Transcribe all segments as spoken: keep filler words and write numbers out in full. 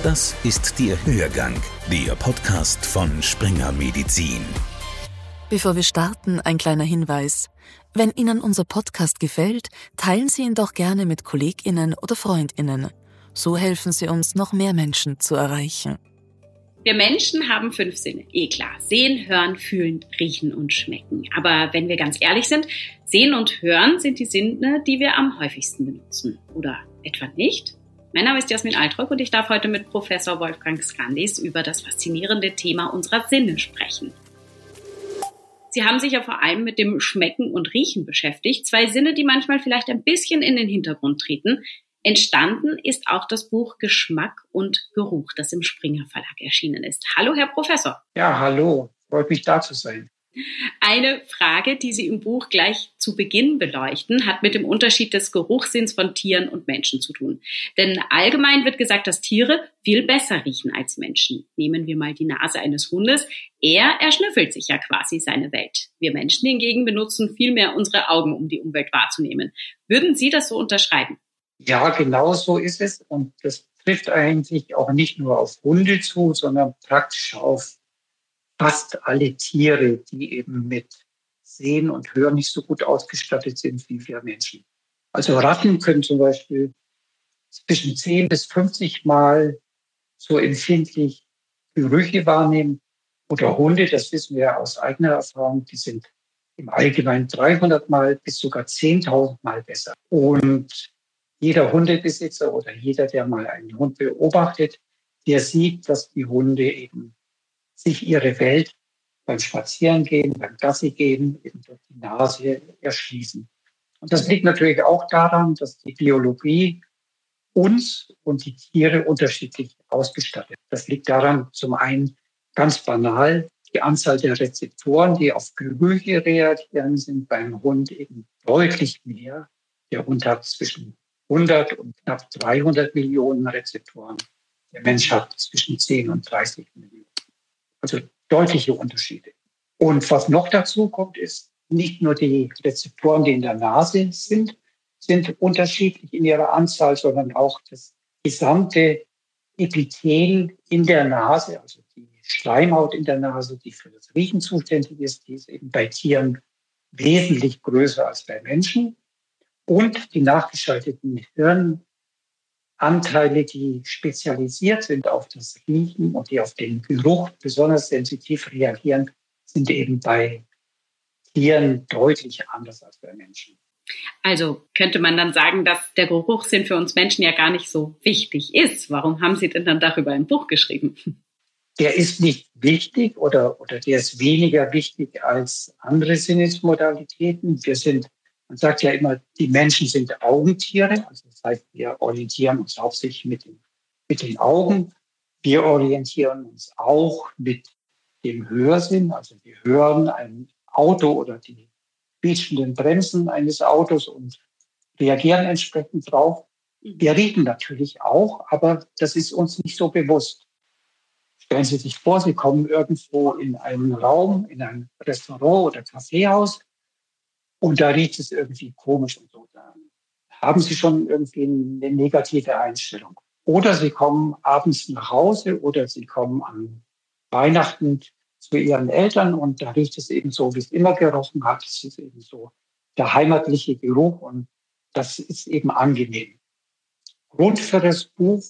Das ist der Hörgang, der Podcast von Springer Medizin. Bevor wir starten, ein kleiner Hinweis. Wenn Ihnen unser Podcast gefällt, teilen Sie ihn doch gerne mit KollegInnen oder FreundInnen. So helfen Sie uns, noch mehr Menschen zu erreichen. Wir Menschen haben fünf Sinne, eh klar. Sehen, hören, fühlen, riechen und schmecken. Aber wenn wir ganz ehrlich sind, sehen und hören sind die Sinne, die wir am häufigsten benutzen. Oder etwa nicht? Mein Name ist Jasmin Altrock und ich darf heute mit Professor Wolfgang Scandis über das faszinierende Thema unserer Sinne sprechen. Sie haben sich ja vor allem mit dem Schmecken und Riechen beschäftigt. Zwei Sinne, die manchmal vielleicht ein bisschen in den Hintergrund treten. Entstanden ist auch das Buch Geschmack und Geruch, das im Springer Verlag erschienen ist. Hallo, Herr Professor. Ja, hallo. Freut mich, da zu sein. Eine Frage, die Sie im Buch gleich zu Beginn beleuchten, hat mit dem Unterschied des Geruchssinns von Tieren und Menschen zu tun. Denn allgemein wird gesagt, dass Tiere viel besser riechen als Menschen. Nehmen wir mal die Nase eines Hundes. Er erschnüffelt sich ja quasi seine Welt. Wir Menschen hingegen benutzen viel mehr unsere Augen, um die Umwelt wahrzunehmen. Würden Sie das so unterschreiben? Ja, genau so ist es. Und das trifft eigentlich auch nicht nur auf Hunde zu, sondern praktisch auf fast alle Tiere, die eben mit Sehen und Hören nicht so gut ausgestattet sind wie wir Menschen. Also Ratten können zum Beispiel zwischen zehn bis fünfzig Mal so empfindlich Gerüche wahrnehmen. Oder Hunde, das wissen wir aus eigener Erfahrung, die sind im Allgemeinen dreihundert Mal bis sogar zehntausend Mal besser. Und jeder Hundebesitzer oder jeder, der mal einen Hund beobachtet, der sieht, dass die Hunde eben sich ihre Welt beim Spazierengehen, beim Gassigehen eben durch die Nase erschließen. Und das liegt natürlich auch daran, dass die Biologie uns und die Tiere unterschiedlich ausgestattet. Das liegt daran, zum einen ganz banal, die Anzahl der Rezeptoren, die auf Gerüche reagieren, sind beim Hund eben deutlich mehr. Der Hund hat zwischen hundert und knapp dreihundert Millionen Rezeptoren. Der Mensch hat zwischen zehn und dreißig Millionen. Also deutliche Unterschiede. Und was noch dazu kommt, ist, nicht nur die Rezeptoren, die in der Nase sind, sind unterschiedlich in ihrer Anzahl, sondern auch das gesamte Epithel in der Nase, also die Schleimhaut in der Nase, die für das Riechen zuständig ist, die ist eben bei Tieren wesentlich größer als bei Menschen. Und die nachgeschalteten Hirn Anteile, die spezialisiert sind auf das Riechen und die auf den Geruch besonders sensitiv reagieren, sind eben bei Tieren deutlich anders als bei Menschen. Also könnte man dann sagen, dass der Geruchssinn für uns Menschen ja gar nicht so wichtig ist. Warum haben Sie denn dann darüber ein Buch geschrieben? Der ist nicht wichtig oder, oder der ist weniger wichtig als andere Sinnesmodalitäten. Wir sind Man sagt ja immer, die Menschen sind Augentiere. Also das heißt, wir orientieren uns hauptsächlich mit den, mit den Augen. Wir orientieren uns auch mit dem Hörsinn. Also wir hören ein Auto oder die quietschenden Bremsen eines Autos und reagieren entsprechend drauf. Wir riechen natürlich auch, aber das ist uns nicht so bewusst. Stellen Sie sich vor, Sie kommen irgendwo in einen Raum, in ein Restaurant oder Kaffeehaus. Und da riecht es irgendwie komisch und so. Da haben Sie schon irgendwie eine negative Einstellung. Oder Sie kommen abends nach Hause oder Sie kommen an Weihnachten zu Ihren Eltern und da riecht es eben so, wie es immer gerochen hat. Es ist eben so der heimatliche Geruch und das ist eben angenehm. Grund für das Buch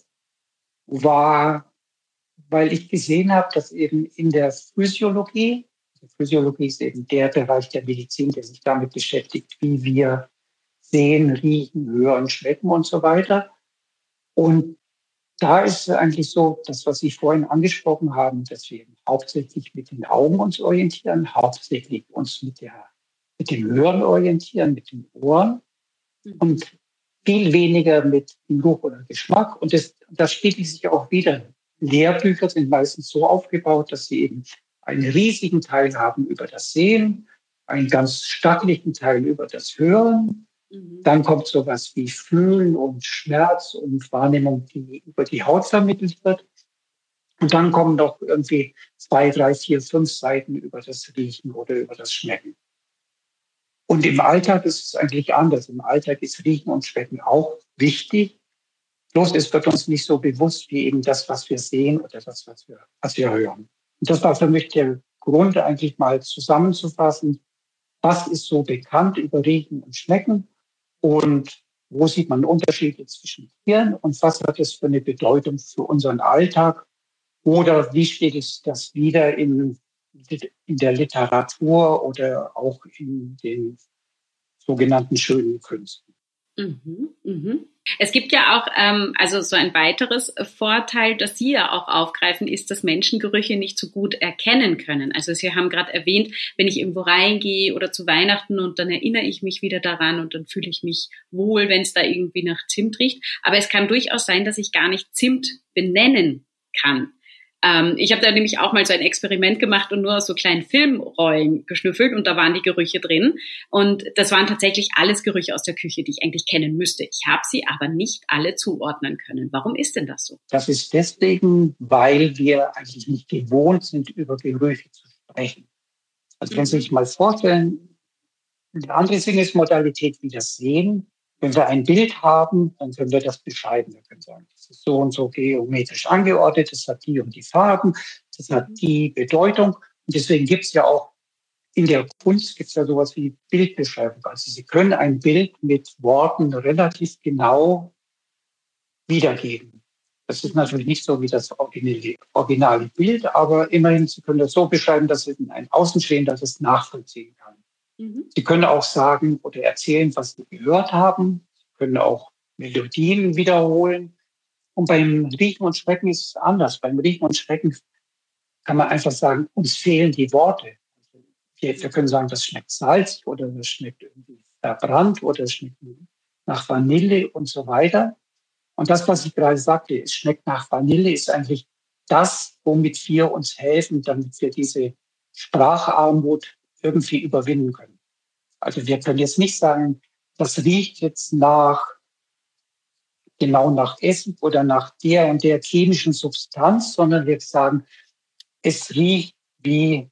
war, weil ich gesehen habe, dass eben in der Physiologie, Physiologie ist eben der Bereich der Medizin, der sich damit beschäftigt, wie wir sehen, riechen, hören, schmecken und so weiter. Und da ist es eigentlich so, das, was Sie vorhin angesprochen haben, dass wir eben hauptsächlich mit den Augen uns orientieren, hauptsächlich uns mit, der, mit dem Hören orientieren, mit den Ohren und viel weniger mit Geruch oder Geschmack. Und das, das spiegelt sich auch wieder. Lehrbücher sind meistens so aufgebaut, dass sie eben einen riesigen Teil haben über das Sehen, einen ganz stattlichen Teil über das Hören. Mhm. Dann kommt sowas wie Fühlen und Schmerz und Wahrnehmung, die über die Haut vermittelt wird. Und dann kommen noch irgendwie zwei, drei, vier, fünf Seiten über das Riechen oder über das Schmecken. Und im Alltag ist es eigentlich anders. Im Alltag ist Riechen und Schmecken auch wichtig. Bloß es wird uns nicht so bewusst wie eben das, was wir sehen oder das, was wir, was wir hören. Und das war für mich der Grund, eigentlich mal zusammenzufassen, was ist so bekannt über Riechen und Schmecken und wo sieht man Unterschiede zwischen Tieren und was hat es für eine Bedeutung für unseren Alltag oder wie steht es das wieder in, in der Literatur oder auch in den sogenannten schönen Künsten. Mhm, mhm. Es gibt ja auch, ähm, also so ein weiteres Vorteil, das Sie ja auch aufgreifen, ist, dass Menschen Gerüche nicht so gut erkennen können. Also Sie haben gerade erwähnt, wenn ich irgendwo reingehe oder zu Weihnachten und dann erinnere ich mich wieder daran und dann fühle ich mich wohl, wenn es da irgendwie nach Zimt riecht. Aber es kann durchaus sein, dass ich gar nicht Zimt benennen kann. Ähm, ich habe da nämlich auch mal so ein Experiment gemacht und nur aus so kleinen Filmrollen geschnüffelt und da waren die Gerüche drin und das waren tatsächlich alles Gerüche aus der Küche, die ich eigentlich kennen müsste. Ich habe sie aber nicht alle zuordnen können. Warum ist denn das so? Das ist deswegen, weil wir eigentlich nicht gewohnt sind, über Gerüche zu sprechen. Also mhm. wenn Sie sich mal vorstellen, eine andere Sinnesmodalität wie das Sehen, wenn wir ein Bild haben, dann können wir das beschreiben. Wir können sagen, das ist so und so geometrisch angeordnet, das hat die und die Farben, das hat die Bedeutung. Und deswegen gibt es ja auch in der Kunst gibt es ja sowas wie Bildbeschreibung. Also Sie können ein Bild mit Worten relativ genau wiedergeben. Das ist natürlich nicht so wie das originale, originale Bild, aber immerhin, Sie können das so beschreiben, dass ein Außenstehender das nachvollziehen kann. Mhm. Sie können auch sagen oder erzählen, was Sie gehört haben. Sie können auch Melodien wiederholen. Und beim Riechen und Schmecken ist es anders. Beim Riechen und Schmecken kann man einfach sagen, uns fehlen die Worte. Wir, wir können sagen, das schmeckt salzig oder das schmeckt irgendwie verbrannt oder das schmeckt nach Vanille und so weiter. Und das, was ich gerade sagte, es schmeckt nach Vanille, ist eigentlich das, womit wir uns helfen, damit wir diese Spracharmut irgendwie überwinden können. Also wir können jetzt nicht sagen, das riecht jetzt nach, genau nach Essig oder nach der und der chemischen Substanz, sondern wir sagen, es riecht wie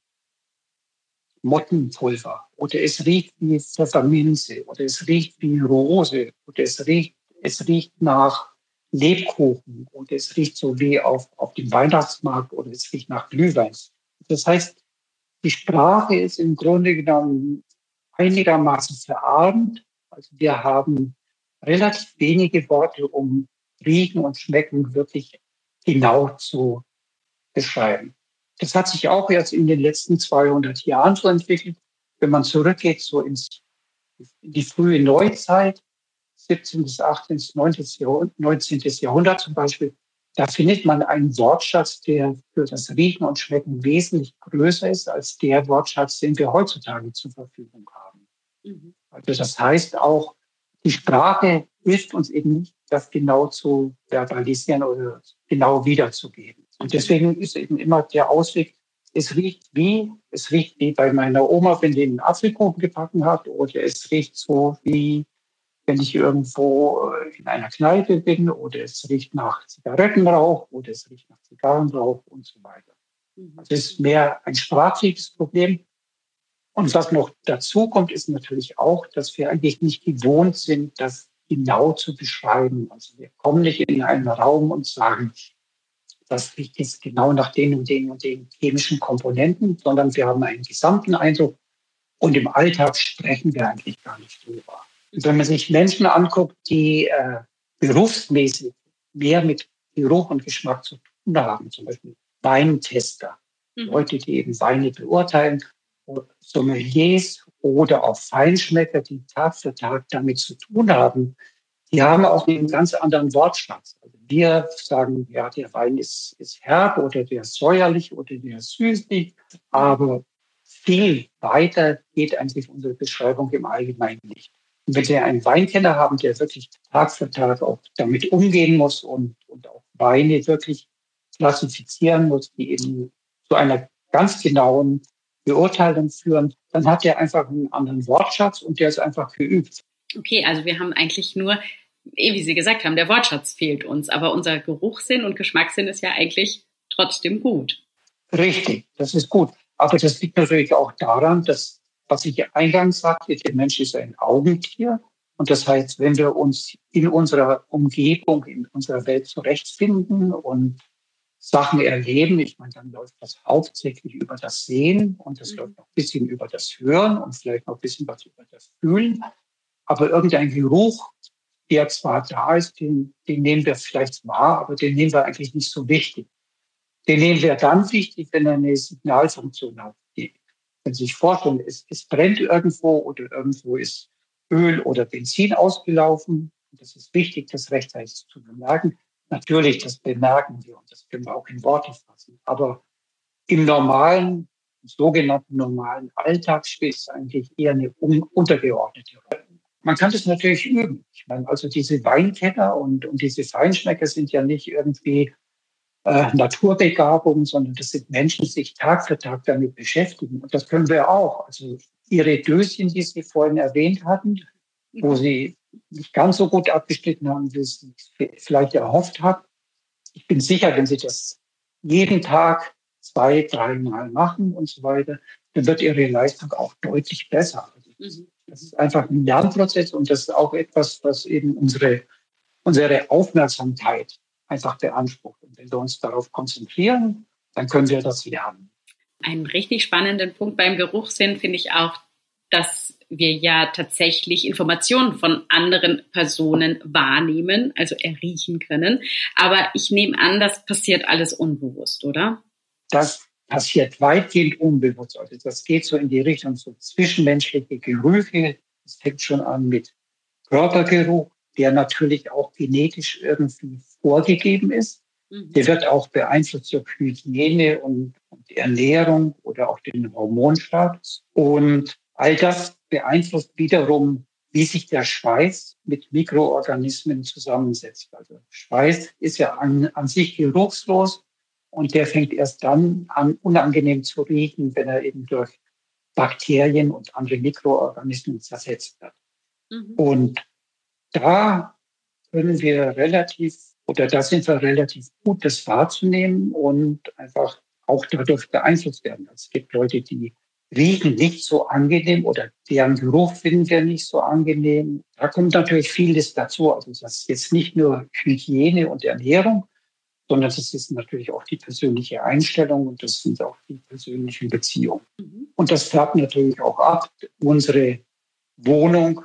Mottenpulver oder es riecht wie Pfefferminze oder es riecht wie Rose oder es riecht, es riecht nach Lebkuchen oder es riecht so wie auf, auf dem Weihnachtsmarkt oder es riecht nach Glühwein. Das heißt, die Sprache ist im Grunde genommen einigermaßen verarmt. Also wir haben relativ wenige Worte, um Riechen und Schmecken wirklich genau zu beschreiben. Das hat sich auch jetzt in den letzten zweihundert Jahren so entwickelt. Wenn man zurückgeht so ins, in die frühe Neuzeit, siebzehnten. achtzehnten. neunzehnten. Jahrhundert zum Beispiel, da findet man einen Wortschatz, der für das Riechen und Schmecken wesentlich größer ist als der Wortschatz, den wir heutzutage zur Verfügung haben. Mhm. Also das heißt auch, die Sprache hilft uns eben nicht, das genau zu verbalisieren oder genau wiederzugeben. Und deswegen ist eben immer der Ausweg, es riecht wie, es riecht wie bei meiner Oma, wenn die einen Apfelkuchen gebacken hat, oder es riecht so wie, wenn ich irgendwo in einer Kneipe bin, oder es riecht nach Zigarettenrauch, oder es riecht nach Zigarrenrauch und so weiter. Also es ist mehr ein sprachliches Problem. Und was noch dazu kommt, ist natürlich auch, dass wir eigentlich nicht gewohnt sind, das genau zu beschreiben. Also wir kommen nicht in einen Raum und sagen, das riecht jetzt genau nach den und den und den chemischen Komponenten, sondern wir haben einen gesamten Eindruck und im Alltag sprechen wir eigentlich gar nicht drüber. Und wenn man sich Menschen anguckt, die äh, berufsmäßig mehr mit Geruch und Geschmack zu tun haben, zum Beispiel Weintester, mhm. Leute, die eben Weine beurteilen, Sommeliers oder auch Feinschmecker, die Tag für Tag damit zu tun haben, die haben auch einen ganz anderen Wortschatz. Also wir sagen, ja, der Wein ist, ist herb oder der ist säuerlich oder der ist süßlich, aber viel weiter geht eigentlich unsere Beschreibung im Allgemeinen nicht. Und wenn wir einen Weinkenner haben, der wirklich Tag für Tag auch damit umgehen muss und, und auch Weine wirklich klassifizieren muss, die eben zu einer ganz genauen Beurteilung führen, dann hat er einfach einen anderen Wortschatz und der ist einfach geübt. Okay, also wir haben eigentlich nur, wie Sie gesagt haben, der Wortschatz fehlt uns, aber unser Geruchssinn und Geschmackssinn ist ja eigentlich trotzdem gut. Richtig, das ist gut. Aber das liegt natürlich auch daran, dass, was ich eingangs sagte, der Mensch ist ein Augentier Und das heißt, wenn wir uns in unserer Umgebung, in unserer Welt zurechtfinden und Sachen erleben, ich meine, dann läuft das hauptsächlich über das Sehen und das mhm. läuft noch ein bisschen über das Hören und vielleicht noch ein bisschen was über das Fühlen. Aber irgendein Geruch, der zwar da ist, den, den nehmen wir vielleicht wahr, aber den nehmen wir eigentlich nicht so wichtig. Den nehmen wir dann wichtig, wenn er eine Signalfunktion hat. Wenn Sie sich vorstellen, es, es brennt irgendwo oder irgendwo ist Öl oder Benzin ausgelaufen. Das ist wichtig, das rechtzeitig zu bemerken. Natürlich, das bemerken wir und das können wir auch in Worte fassen. Aber im normalen, sogenannten normalen Alltag spielt es eigentlich eher eine un- untergeordnete Rolle. Man kann das natürlich üben. Ich meine, also diese Weinkenner und, und diese Feinschmecker sind ja nicht irgendwie äh, Naturbegabungen, sondern das sind Menschen, die sich Tag für Tag damit beschäftigen. Und das können wir auch. Also Ihre Döschen, die Sie vorhin erwähnt hatten, wo Sie nicht ganz so gut abgeschnitten haben, wie Sie es vielleicht erhofft haben. Ich bin sicher, wenn Sie das jeden Tag zwei, dreimal machen und so weiter, dann wird Ihre Leistung auch deutlich besser. Also das ist einfach ein Lernprozess und das ist auch etwas, was eben unsere, unsere Aufmerksamkeit einfach beansprucht. Und wenn wir uns darauf konzentrieren, dann können wir das lernen. Einen richtig spannenden Punkt beim Geruchssinn finde ich auch, dass wir ja tatsächlich Informationen von anderen Personen wahrnehmen, also erriechen können. Aber ich nehme an, das passiert alles unbewusst, oder? Das passiert weitgehend unbewusst. Also das geht so in die Richtung so zwischenmenschliche Gerüche. Das fängt schon an mit Körpergeruch, der natürlich auch genetisch irgendwie vorgegeben ist. Mhm. Der wird auch beeinflusst durch Hygiene und, und Ernährung oder auch den Hormonstatus. Und all das beeinflusst wiederum, wie sich der Schweiß mit Mikroorganismen zusammensetzt. Also Schweiß ist ja an, an sich geruchslos. Und der fängt erst dann an, unangenehm zu riechen, wenn er eben durch Bakterien und andere Mikroorganismen zersetzt wird. Mhm. Und da können wir relativ, oder da sind wir relativ gut, das wahrzunehmen und einfach auch dadurch beeinflusst werden. Also es gibt Leute, die riechen nicht so angenehm oder deren Geruch finden wir nicht so angenehm. Da kommt natürlich vieles dazu. Also das ist jetzt nicht nur Hygiene und Ernährung, sondern das ist natürlich auch die persönliche Einstellung und das sind auch die persönlichen Beziehungen. Mhm. Und das färbt natürlich auch ab. Unsere Wohnung,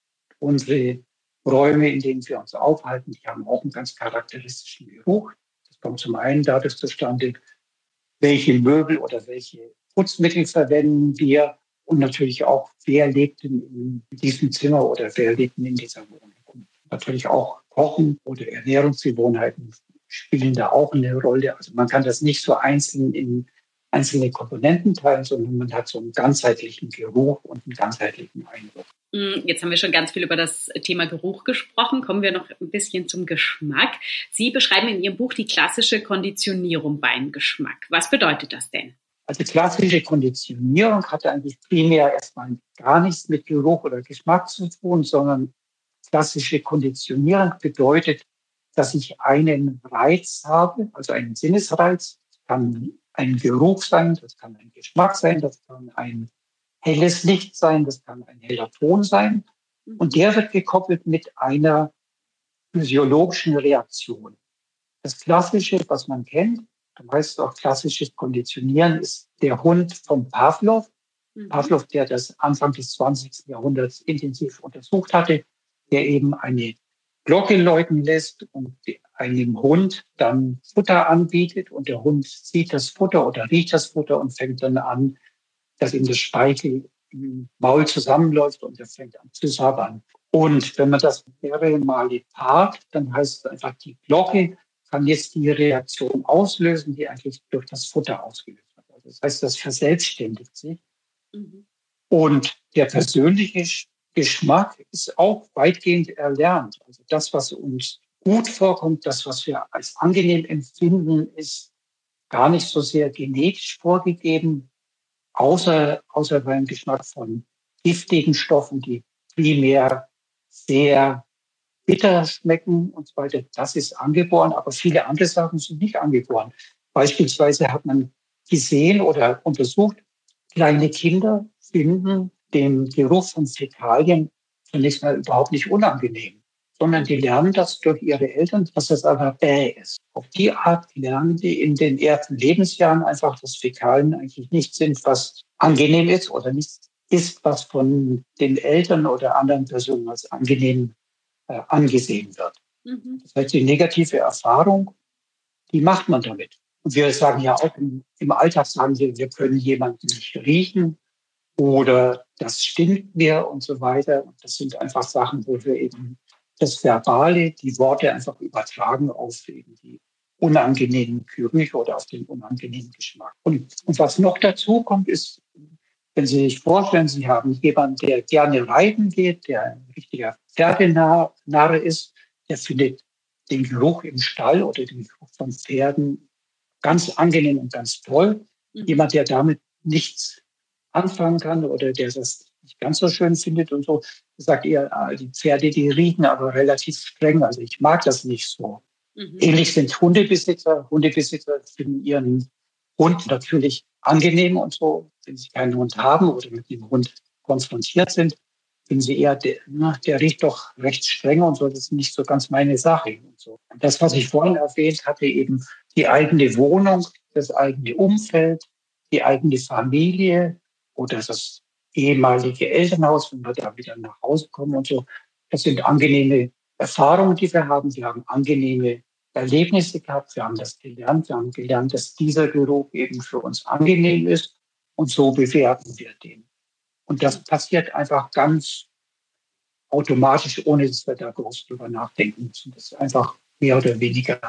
unsere Räume, in denen wir uns aufhalten, die haben auch einen ganz charakteristischen Geruch. Das kommt zum einen dadurch zustande, welche Möbel oder welche Putzmittel verwenden wir und natürlich auch, wer lebt in diesem Zimmer oder wer lebt in dieser Wohnung. Und natürlich auch Kochen oder Ernährungsgewohnheiten spielen da auch eine Rolle. Also man kann das nicht so einzeln in einzelne Komponenten teilen, sondern man hat so einen ganzheitlichen Geruch und einen ganzheitlichen Eindruck. Jetzt haben wir schon ganz viel über das Thema Geruch gesprochen. Kommen wir noch ein bisschen zum Geschmack. Sie beschreiben in Ihrem Buch die klassische Konditionierung beim Geschmack. Was bedeutet das denn? Also klassische Konditionierung hatte eigentlich primär erstmal gar nichts mit Geruch oder Geschmack zu tun, sondern klassische Konditionierung bedeutet, dass ich einen Reiz habe, also einen Sinnesreiz. Das kann ein Geruch sein, das kann ein Geschmack sein, das kann ein helles Licht sein, das kann ein heller Ton sein. Und der wird gekoppelt mit einer physiologischen Reaktion. Das Klassische, was man kennt, du weißt auch klassisches Konditionieren, ist der Hund von Pavlov. Mhm. Pavlov, der das Anfang des zwanzigsten Jahrhunderts intensiv untersucht hatte, der eben eine Glocke läuten lässt und einem Hund dann Futter anbietet und der Hund sieht das Futter oder riecht das Futter und fängt dann an, dass ihm das Speichel im Maul zusammenläuft und er fängt an zu sabbern. Und wenn man das mehrere Male paart, dann heißt es einfach, die Glocke kann jetzt die Reaktion auslösen, die eigentlich durch das Futter ausgelöst wird. Also das heißt, das verselbstständigt sich. Mhm. Und der persönliche Geschmack ist auch weitgehend erlernt. Also das, was uns gut vorkommt, das, was wir als angenehm empfinden, ist gar nicht so sehr genetisch vorgegeben, außer, außer beim Geschmack von giftigen Stoffen, die primär sehr bitter schmecken und so weiter. Das ist angeboren, aber viele andere Sachen sind nicht angeboren. Beispielsweise hat man gesehen oder untersucht, kleine Kinder finden den Geruch von Fäkalien zunächst mal überhaupt nicht unangenehm, sondern die lernen das durch ihre Eltern, dass das aber bäh ist. Auf die Art lernen die in den ersten Lebensjahren einfach, dass Fäkalien eigentlich nicht sind, was angenehm ist oder nichts ist, was von den Eltern oder anderen Personen als angenehm äh, angesehen wird. Mhm. Das heißt, die negative Erfahrung, die macht man damit. Und wir sagen ja auch im, im Alltag, sagen wir, wir können jemanden nicht riechen oder das stinkt mir und so weiter. Und das sind einfach Sachen, wo wir eben das Verbale, die Worte einfach übertragen auf eben die unangenehmen Gerüche oder auf den unangenehmen Geschmack. Und, und was noch dazu kommt, ist, wenn Sie sich vorstellen, Sie haben jemanden, der gerne reiten geht, der ein richtiger Pferdenarr ist, der findet den Geruch im Stall oder den Geruch von Pferden ganz angenehm und ganz toll. Mhm. Jemand, der damit nichts anfangen kann oder der das nicht ganz so schön findet und so, sagt eher, die Pferde, die riechen aber relativ streng. Also ich mag das nicht so. Mhm. Ähnlich sind Hundebesitzer. Hundebesitzer finden ihren Hund natürlich angenehm und so. Wenn sie keinen Hund haben oder mit dem Hund konfrontiert sind, finden sie eher, der, na, der riecht doch recht streng und so. Das ist nicht so ganz meine Sache. Und so. Und das, was ich vorhin erwähnt hatte, eben die eigene Wohnung, das eigene Umfeld, die eigene Familie oder das ehemalige Elternhaus, wenn wir da wieder nach Hause kommen und so. Das sind angenehme Erfahrungen, die wir haben. Wir haben angenehme Erlebnisse gehabt. Wir haben das gelernt. Wir haben gelernt, dass dieser Geruch eben für uns angenehm ist. Und so bewerten wir den. Und das passiert einfach ganz automatisch, ohne dass wir da groß drüber nachdenken müssen. Das ist einfach mehr oder weniger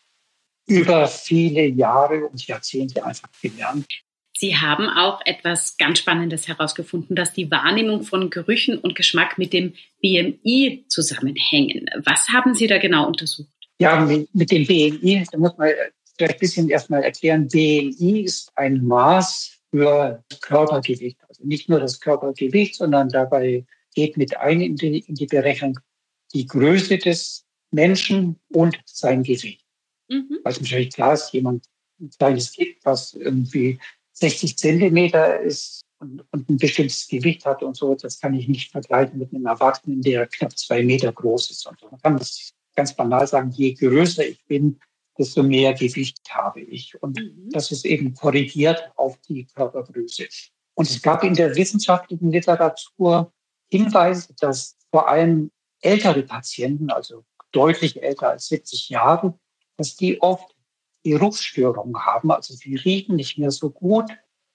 über viele Jahre und Jahrzehnte einfach gelernt. Sie haben auch etwas ganz Spannendes herausgefunden, dass die Wahrnehmung von Gerüchen und Geschmack mit dem B M I zusammenhängen. Was haben Sie da genau untersucht? Ja, mit, mit dem B M I, da muss man vielleicht ein bisschen erstmal erklären, B M I ist ein Maß für das Körpergewicht. Also nicht nur das Körpergewicht, sondern dabei geht mit ein in die, in die Berechnung die Größe des Menschen und sein Gewicht. Mhm. Weil natürlich klar ist, jemand, ein kleines Kind, was irgendwie sechzig Zentimeter ist und, und ein bestimmtes Gewicht hat und so, das kann ich nicht vergleichen mit einem Erwachsenen, der knapp zwei Meter groß ist. Und so. Man kann das ganz banal sagen, je größer ich bin, desto mehr Gewicht habe ich. Und mhm. das ist eben korrigiert auf die Körpergröße. Und es gab in der wissenschaftlichen Literatur Hinweise, dass vor allem ältere Patienten, also deutlich älter als siebzig Jahre, dass die oft Geruchsstörungen haben, also sie riechen nicht mehr so gut.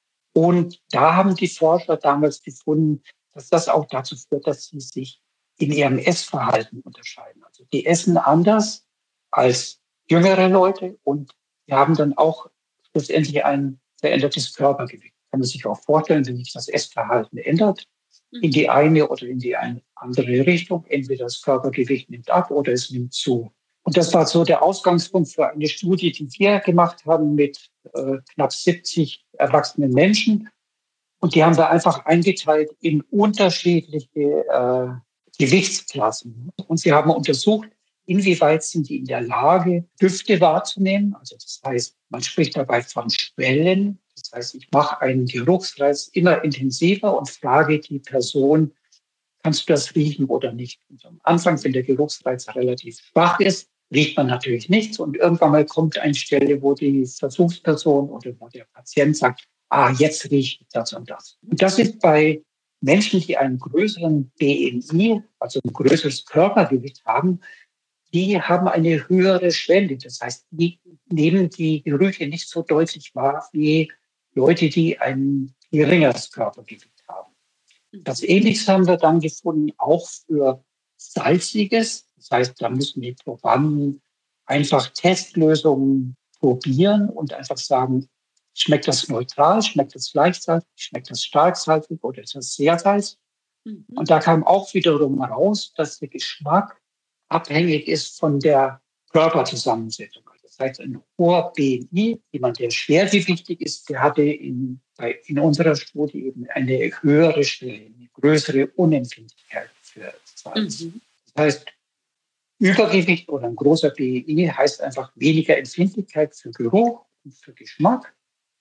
Und da haben die Forscher damals gefunden, dass das auch dazu führt, dass sie sich in ihrem Essverhalten unterscheiden. Also die essen anders als jüngere Leute und sie haben dann auch letztendlich ein verändertes Körpergewicht. Kann man sich auch vorstellen, wenn sich das Essverhalten ändert, in die eine oder in die eine andere Richtung. Entweder das Körpergewicht nimmt ab oder es nimmt zu. Und das war so der Ausgangspunkt für eine Studie, die wir gemacht haben mit äh, knapp siebzig erwachsenen Menschen. Und die haben wir einfach eingeteilt in unterschiedliche äh, Gewichtsklassen. Und sie haben untersucht, inwieweit sind die in der Lage, Düfte wahrzunehmen. Also das heißt, man spricht dabei von Schwellen. Das heißt, ich mache einen Geruchsreiz immer intensiver und frage die Person, kannst du das riechen oder nicht? Und am Anfang, wenn der Geruchsreiz relativ schwach ist, riecht man natürlich nichts. Und irgendwann mal kommt eine Stelle, wo die Versuchsperson oder wo der Patient sagt, ah, jetzt rieche ich das und das. Und das ist bei Menschen, die einen größeren B M I, also ein größeres Körpergewicht haben, die haben eine höhere Schwelle. Das heißt, die nehmen die Gerüche nicht so deutlich wahr wie Leute, die ein geringeres Körpergewicht haben. Das Ähnliches haben wir dann gefunden, auch für Salziges. Das heißt, da müssen die Probanden einfach Testlösungen probieren und einfach sagen, schmeckt das neutral, schmeckt das leicht salzig, schmeckt das stark salzig oder ist das sehr salzig? Mhm. Und da kam auch wiederum raus, dass der Geschmack abhängig ist von der Körperzusammensetzung. Das heißt, ein hoher B M I, jemand, der schwergewichtig ist, der hatte in, in unserer Studie eben eine höhere Schwelle, eine größere Unempfindlichkeit für Salz. Mhm. Das heißt, Übergewicht oder ein großer B M I heißt einfach weniger Empfindlichkeit für Geruch und für Geschmack.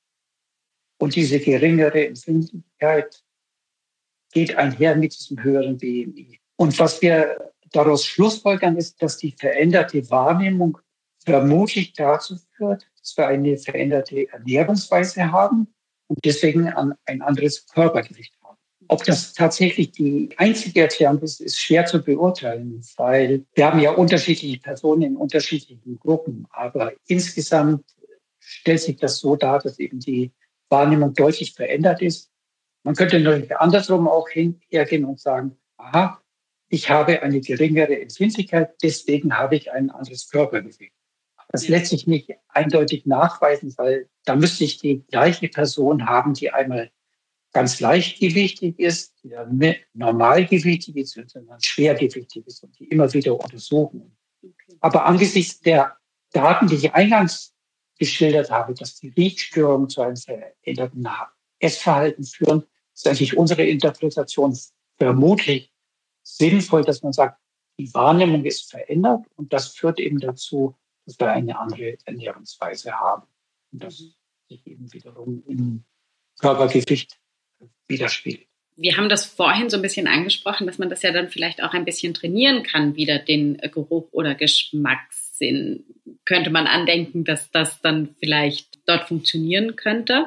Und diese geringere Empfindlichkeit geht einher mit diesem höheren B M I. Und was wir daraus schlussfolgern, ist, dass die veränderte Wahrnehmung vermutlich dazu führt, dass wir eine veränderte Ernährungsweise haben und deswegen ein anderes Körpergewicht haben. Ob das tatsächlich die einzige Erklärung ist, ist schwer zu beurteilen, weil wir haben ja unterschiedliche Personen in unterschiedlichen Gruppen. Aber insgesamt stellt sich das so dar, dass eben die Wahrnehmung deutlich verändert ist. Man könnte natürlich andersrum auch hergehen und sagen, aha, ich habe eine geringere Empfindlichkeit, deswegen habe ich ein anderes Körpergewicht. Das lässt sich nicht eindeutig nachweisen, weil da müsste ich die gleiche Person haben, die einmal ganz leichtgewichtig ist, die dann normalgewichtig ist und dann schwergewichtig ist und die immer wieder untersuchen. Okay. Aber angesichts der Daten, die ich eingangs geschildert habe, dass die Riechstörungen zu einem veränderten Essverhalten führen, ist eigentlich unsere Interpretation vermutlich sinnvoll, dass man sagt, die Wahrnehmung ist verändert und das führt eben dazu, dass wir eine andere Ernährungsweise haben. Und das sich eben wiederum im Körpergewicht widerspiegelt. Wir haben das vorhin so ein bisschen angesprochen, dass man das ja dann vielleicht auch ein bisschen trainieren kann, wieder den Geruch oder Geschmackssinn. Könnte man andenken, dass das dann vielleicht dort funktionieren könnte?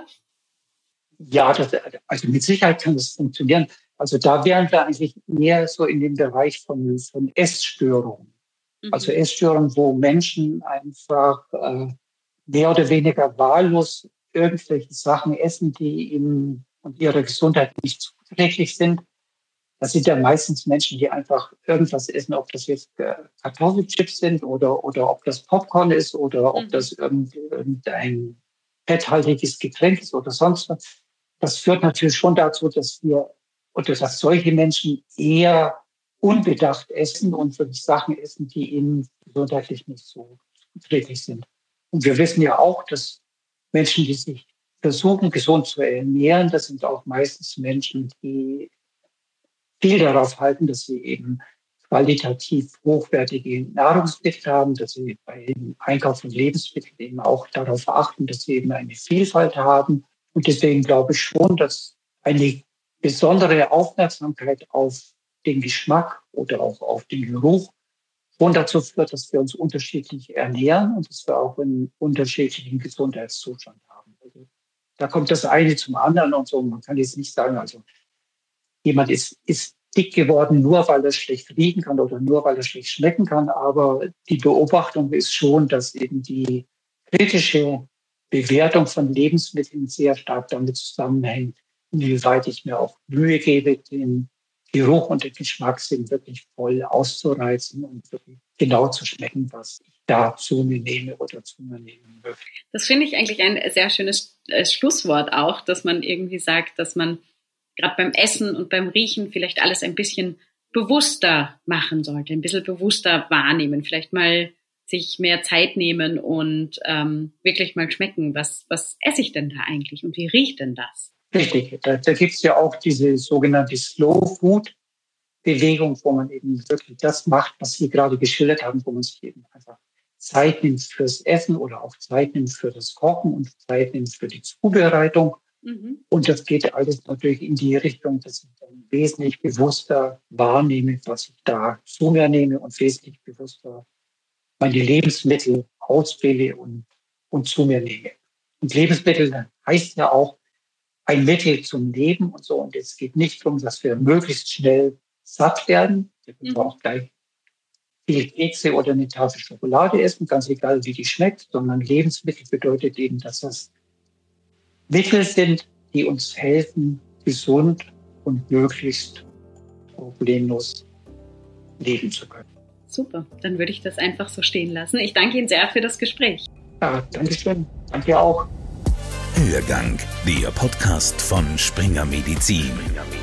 Ja, das, also mit Sicherheit kann das funktionieren. Also da wären wir eigentlich mehr so in dem Bereich von, von Essstörungen. Mhm. Also Essstörungen, wo Menschen einfach äh, mehr oder weniger wahllos irgendwelche Sachen essen, die ihnen und ihrer Gesundheit nicht zuträglich sind. Das sind ja meistens Menschen, die einfach irgendwas essen, ob das jetzt äh, Kartoffelchips sind oder, oder ob das Popcorn ist oder ob mhm. das irgendein fetthaltiges Getränk ist oder sonst was. Das führt natürlich schon dazu, dass wir oder dass solche Menschen eher unbedacht essen und wirklich Sachen essen, die ihnen gesundheitlich nicht so zuträglich sind. Und wir wissen ja auch, dass Menschen, die sich versuchen, gesund zu ernähren, das sind auch meistens Menschen, die viel darauf halten, dass sie eben qualitativ hochwertige Nahrungsmittel haben, dass sie beim Einkauf von Lebensmitteln eben auch darauf achten, dass sie eben eine Vielfalt haben. Und deswegen glaube ich schon, dass eine besondere Aufmerksamkeit auf den Geschmack oder auch auf den Geruch schon dazu führt, dass wir uns unterschiedlich ernähren und dass wir auch einen unterschiedlichen Gesundheitszustand haben. Also da kommt das eine zum anderen und so. Man kann jetzt nicht sagen, also jemand ist, ist dick geworden, nur weil er schlecht riechen kann oder nur weil er schlecht schmecken kann. Aber die Beobachtung ist schon, dass eben die kritische Bewertung von Lebensmitteln sehr stark damit zusammenhängt, inwieweit ich mir auch Mühe gebe, den Geruch und den Geschmackssinn wirklich voll auszureizen und wirklich genau zu schmecken, was ich da zu mir nehme oder zu mir nehmen möchte. Das finde ich eigentlich ein sehr schönes Schlusswort auch, dass man irgendwie sagt, dass man gerade beim Essen und beim Riechen vielleicht alles ein bisschen bewusster machen sollte, ein bisschen bewusster wahrnehmen, vielleicht mal sich mehr Zeit nehmen und ähm, wirklich mal schmecken, was, was esse ich denn da eigentlich und wie riecht denn das? Richtig, da, da gibt es ja auch diese sogenannte Slow-Food-Bewegung, wo man eben wirklich das macht, was Sie gerade geschildert haben, wo man sich eben einfach Zeit nimmt fürs Essen oder auch Zeit nimmt für das Kochen und Zeit nimmt für die Zubereitung. Mhm. Und das geht alles natürlich in die Richtung, dass ich dann wesentlich bewusster wahrnehme, was ich da zu mir nehme und wesentlich bewusster meine Lebensmittel auswähle und, und zu mir nehme. Und Lebensmittel heißt ja auch ein Mittel zum Leben und so. Und es geht nicht darum, dass wir möglichst schnell satt werden. Wir können mhm. auch gleich viel Kekse oder eine Tafel Schokolade essen, ganz egal, wie die schmeckt, sondern Lebensmittel bedeutet eben, dass das Mittel sind, die uns helfen, gesund und möglichst problemlos leben zu können. Super, dann würde ich das einfach so stehen lassen. Ich danke Ihnen sehr für das Gespräch. Ja, danke schön. Danke auch. Hörgang, der Podcast von Springer Medizin.